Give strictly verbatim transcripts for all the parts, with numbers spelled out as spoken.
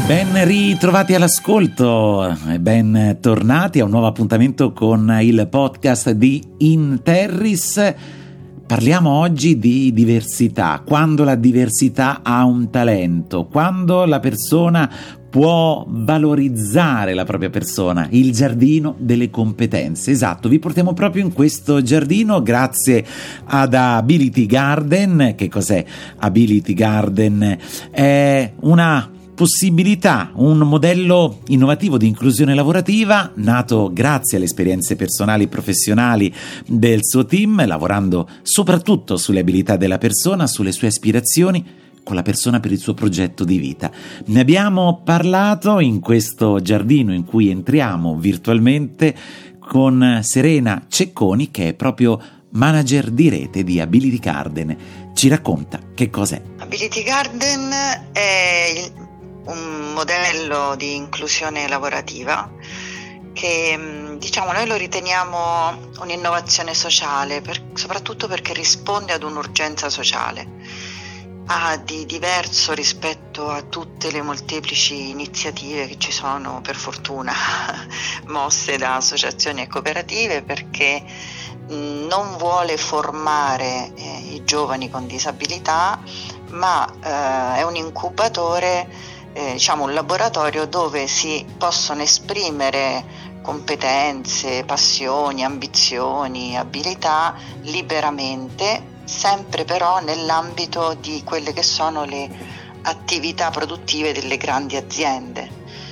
Ben ritrovati all'ascolto e ben tornati a un nuovo appuntamento con il podcast di Interris. Parliamo oggi di diversità, quando la diversità ha un talento, quando la persona può valorizzare la propria persona, il giardino delle competenze. Esatto, vi portiamo proprio in questo giardino grazie ad Ability Garden. Che cos'è Ability Garden? È una possibilità, un modello innovativo di inclusione lavorativa nato grazie alle esperienze personali e professionali del suo team, lavorando soprattutto sulle abilità della persona, sulle sue aspirazioni con la persona per il suo progetto di vita. Ne abbiamo parlato in questo giardino in cui entriamo virtualmente con Serena Cecconi, che è proprio manager di rete di Ability Garden. Ci racconta che cos'è. Ability Garden è il un modello di inclusione lavorativa che, diciamo, noi lo riteniamo un'innovazione sociale, per, soprattutto perché risponde ad un'urgenza sociale. Ha di diverso rispetto a tutte le molteplici iniziative che ci sono, per fortuna, mosse da associazioni e cooperative, perché non vuole formare eh, i giovani con disabilità, ma eh, è un incubatore, Eh, diciamo un laboratorio dove si possono esprimere competenze, passioni, ambizioni, abilità liberamente, sempre però nell'ambito di quelle che sono le attività produttive delle grandi aziende.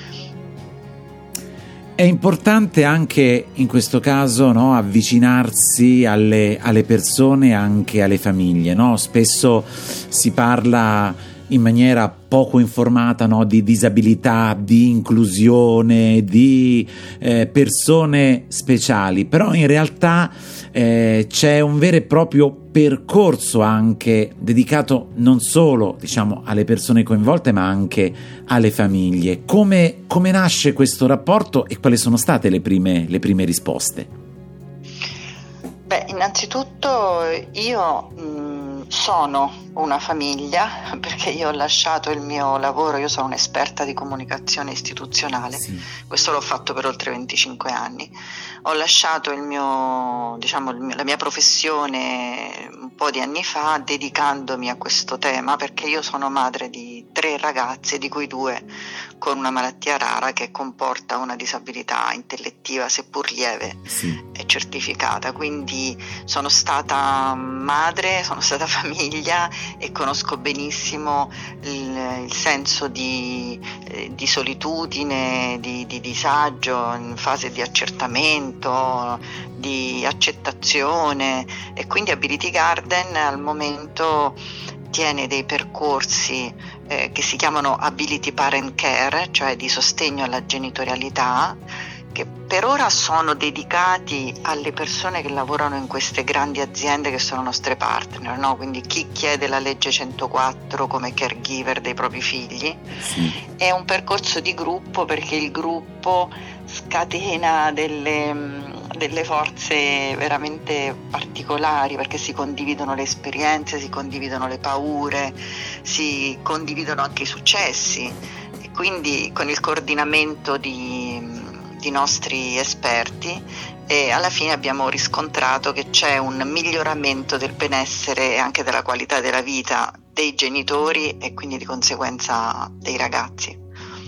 È importante anche in questo caso, no, avvicinarsi alle, alle persone, anche alle famiglie, no? Spesso si parla in maniera poco informata, no, di disabilità, di inclusione, di eh, persone speciali, però in realtà eh, c'è un vero e proprio percorso anche dedicato non solo, diciamo, alle persone coinvolte, ma anche alle famiglie. Come, come nasce questo rapporto e quali sono state le prime, le prime risposte? Beh, innanzitutto io mh, sono una famiglia, perché io ho lasciato il mio lavoro, io sono un'esperta di comunicazione istituzionale, sì. Questo l'ho fatto per oltre venticinque anni. Ho lasciato il mio, diciamo, il mio, la mia professione un po' di anni fa, dedicandomi a questo tema, perché io sono madre di tre ragazze, di cui due con una malattia rara che comporta una disabilità intellettiva, seppur lieve, sì, e certificata. Quindi sono stata madre, sono stata famiglia e conosco benissimo il, il senso di, eh, di solitudine, di, di disagio in fase di accertamento, di accettazione, e quindi Ability Garden al momento tiene dei percorsi eh, che si chiamano Ability Parent Care, cioè di sostegno alla genitorialità, che per ora sono dedicati alle persone che lavorano in queste grandi aziende che sono nostre partner, no? Quindi chi chiede la legge centoquattro come caregiver dei propri figli. Sì. È un percorso di gruppo, perché il gruppo scatena delle, delle forze veramente particolari, perché si condividono le esperienze, si condividono le paure, si condividono anche i successi, e quindi con il coordinamento di di nostri esperti, e alla fine abbiamo riscontrato che c'è un miglioramento del benessere e anche della qualità della vita dei genitori e quindi di conseguenza dei ragazzi.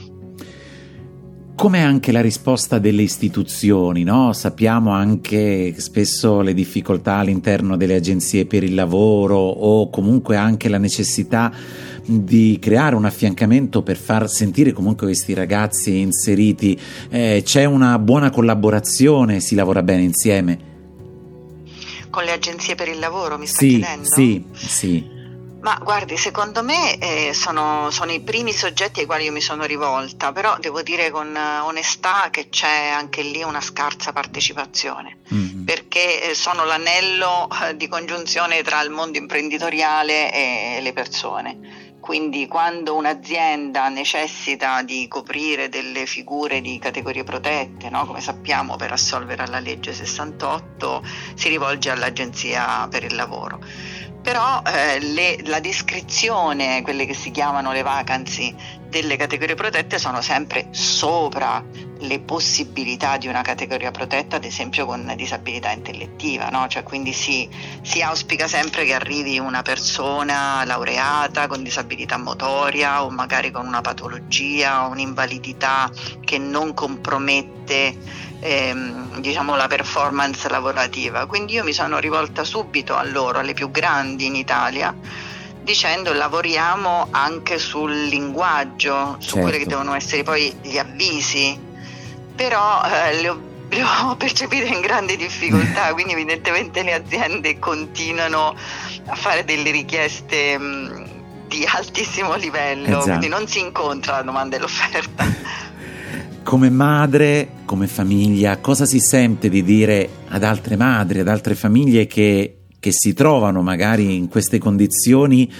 Come anche la risposta delle istituzioni, no? Sappiamo anche spesso le difficoltà all'interno delle agenzie per il lavoro, o comunque anche la necessità di creare un affiancamento per far sentire comunque questi ragazzi inseriti. Eh, c'è una buona collaborazione, si lavora bene insieme? Con le agenzie per il lavoro, mi sta sì, chiedendo? Sì, sì. Ma guardi, secondo me eh, sono, sono i primi soggetti ai quali io mi sono rivolta, però devo dire con onestà che c'è anche lì una scarsa partecipazione, mm-hmm. perché sono l'anello di congiunzione tra il mondo imprenditoriale e le persone. Quindi quando un'azienda necessita di coprire delle figure di categorie protette, no? Come sappiamo, per assolvere alla legge sessantotto si rivolge all'agenzia per il lavoro. però eh, le, la descrizione, quelle che si chiamano le vacancy delle categorie protette, sono sempre sopra le possibilità di una categoria protetta, ad esempio con disabilità intellettiva, no? Cioè, quindi si, si auspica sempre che arrivi una persona laureata con disabilità motoria o magari con una patologia o un'invalidità che non compromette Ehm, diciamo la performance lavorativa. Quindi io mi sono rivolta subito a loro, alle più grandi in Italia, dicendo lavoriamo anche sul linguaggio, su certo. quelli che devono essere poi gli avvisi, però eh, le ho, le ho percepite in grande difficoltà, quindi evidentemente le aziende continuano a fare delle richieste mh, di altissimo livello, esatto. Quindi non si incontra la domanda e l'offerta. Come madre, come famiglia, cosa si sente di dire ad altre madri, ad altre famiglie che, che si trovano magari in queste condizioni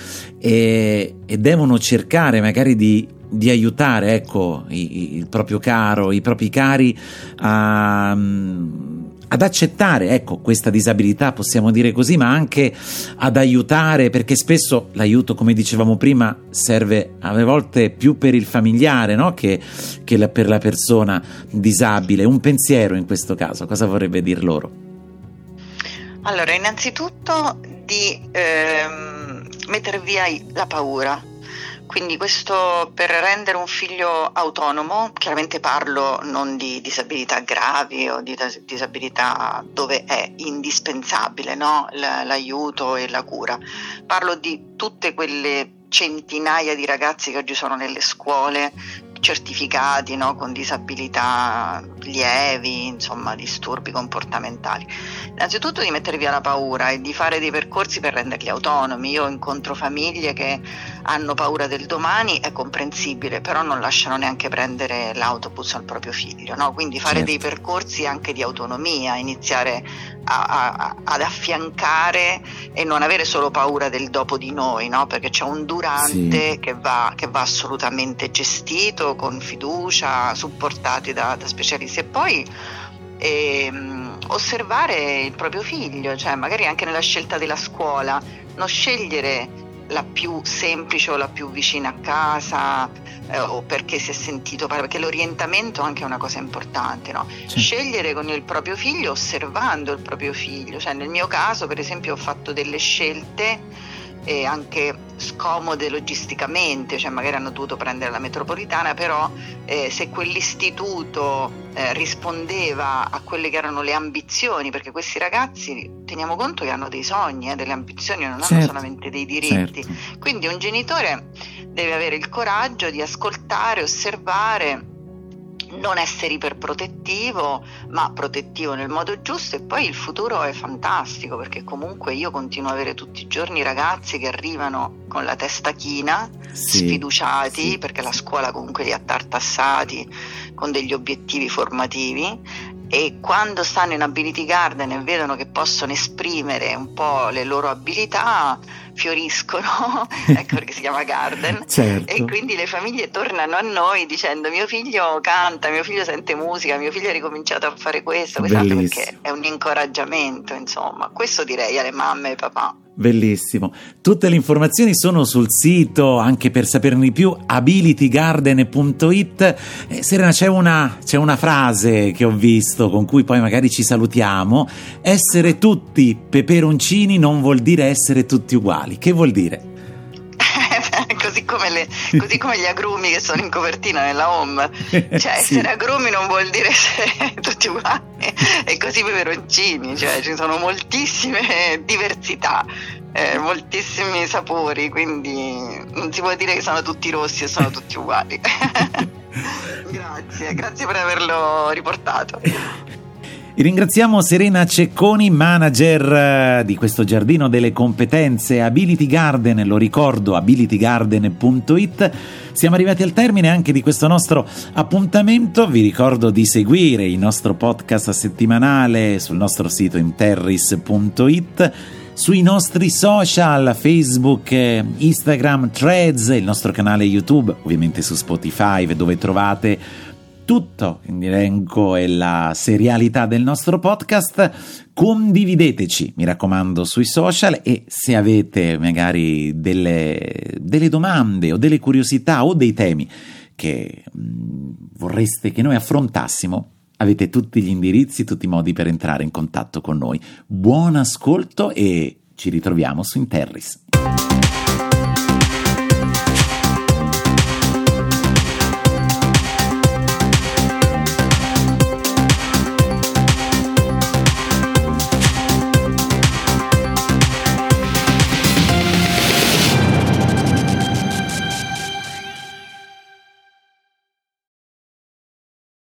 e, e devono cercare magari di, di aiutare, ecco, i, il proprio caro, i propri cari a... ad accettare, ecco, questa disabilità, possiamo dire così, ma anche ad aiutare, perché spesso l'aiuto, come dicevamo prima, serve alle volte più per il familiare, no? che, che la, per la persona disabile. Un pensiero in questo caso, cosa vorrebbe dir loro? Allora, innanzitutto di ehm, mettere via la paura. Quindi questo per rendere un figlio autonomo, chiaramente parlo non di disabilità gravi o di disabilità dove è indispensabile, no? L'aiuto e la cura, parlo di tutte quelle centinaia di ragazzi che oggi sono nelle scuole certificati, no? Con disabilità lievi, insomma disturbi comportamentali. Innanzitutto di mettere via la paura e di fare dei percorsi per renderli autonomi. Io incontro famiglie che hanno paura del domani, è comprensibile, però non lasciano neanche prendere l'autobus al proprio figlio, no? Quindi fare certo. dei percorsi anche di autonomia, iniziare a, a, ad affiancare e non avere solo paura del dopo di noi, no? Perché c'è un durante sì. che, va, che va assolutamente gestito con fiducia, supportati da, da specialisti, e poi ehm, osservare il proprio figlio, cioè magari anche nella scelta della scuola, non scegliere la più semplice o la più vicina a casa eh, o perché si è sentito, perché l'orientamento anche è una cosa importante, no? Sì. Scegliere con il proprio figlio osservando il proprio figlio, cioè nel mio caso per esempio ho fatto delle scelte e anche scomode logisticamente, cioè magari hanno dovuto prendere la metropolitana, però eh, se quell'istituto eh, rispondeva a quelle che erano le ambizioni, perché questi ragazzi teniamo conto che hanno dei sogni, eh, delle ambizioni, non certo. hanno solamente dei diritti, certo. Quindi un genitore deve avere il coraggio di ascoltare, osservare, non essere iperprotettivo, ma protettivo nel modo giusto, e poi il futuro è fantastico, perché comunque io continuo ad avere tutti i giorni ragazzi che arrivano con la testa china, sì, sfiduciati, sì, perché la scuola comunque li ha tartassati con degli obiettivi formativi, e quando stanno in Ability Garden e vedono che possono esprimere un po' le loro abilità, fioriscono, ecco perché si chiama Garden, certo. E quindi le famiglie tornano a noi dicendo mio figlio canta, mio figlio sente musica, mio figlio ha ricominciato a fare questo, quest'altro, perché è un incoraggiamento, insomma, questo direi alle mamme e ai papà. Bellissimo. Tutte le informazioni sono sul sito, anche per saperne di più, ability garden punto it. Eh, Serena, c'è una, c'è una frase che ho visto con cui poi magari ci salutiamo: essere tutti peperoncini non vuol dire essere tutti uguali. Che vuol dire? Così come, le, così come gli agrumi che sono in copertina nella home, cioè sì. Essere agrumi non vuol dire essere tutti uguali, e così peperoncini, cioè ci sono moltissime diversità, eh, moltissimi sapori, quindi non si può dire che sono tutti rossi e sono tutti uguali. Grazie, grazie per averlo riportato. Ringraziamo Serena Cecconi, manager di questo giardino delle competenze Ability Garden, lo ricordo, ability garden punto it. Siamo arrivati al termine anche di questo nostro appuntamento. Vi ricordo di seguire il nostro podcast settimanale sul nostro sito interris punto it, sui nostri social, Facebook, Instagram, Threads, il nostro canale YouTube, ovviamente su Spotify, dove trovate tutto l'elenco e la serialità del nostro podcast. Condivideteci, mi raccomando, sui social, e se avete magari delle, delle domande o delle curiosità o dei temi che mh, vorreste che noi affrontassimo, avete tutti gli indirizzi, tutti i modi per entrare in contatto con noi. Buon ascolto e ci ritroviamo su Interris.